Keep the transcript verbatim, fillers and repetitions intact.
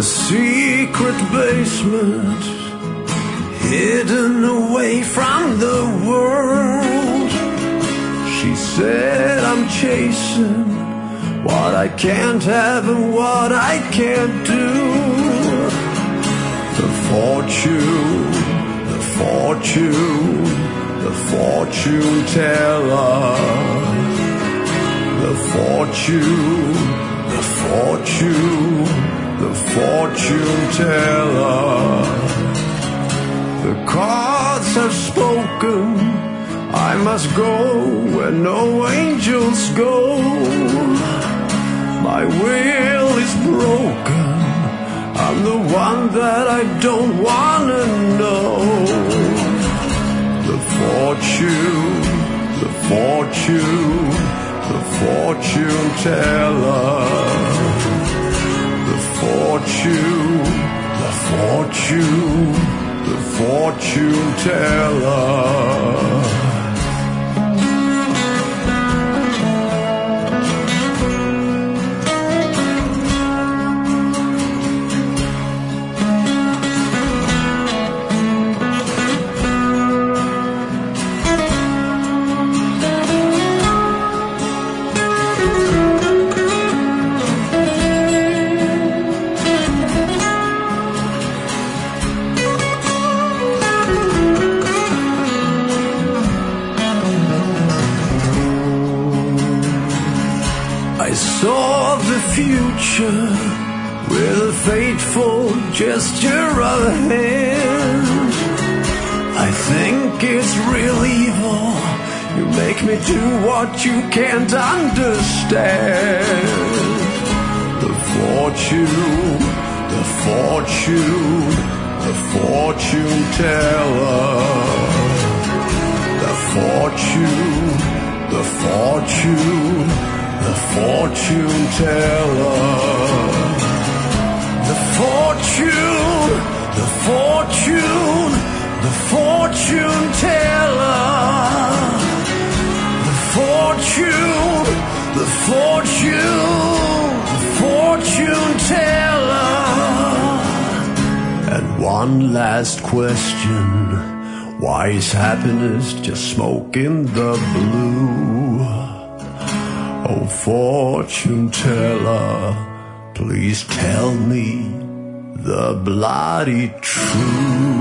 secret basement, hidden away from the world. She said I'm chasing what I can't have and what I can't do. The fortune, the fortune, the fortune teller. The fortune, the fortune, the fortune teller. The cards have spoken. I must go where no angels go. My will is broken. I'm the one that I don't wanna know. The fortune, the fortune, the fortune teller. The fortune, the fortune, the fortune teller. I saw the future with a fateful gesture of a hand. I think it's real evil. You make me do what you can't understand. The fortune, the fortune, the fortune teller. The fortune, the fortune, the fortune teller. The fortune, the fortune, the fortune teller. The fortune, the fortune, the fortune teller. And one last question. Why is happiness just smoke in the blue? Oh, fortune teller, please tell me the bloody truth.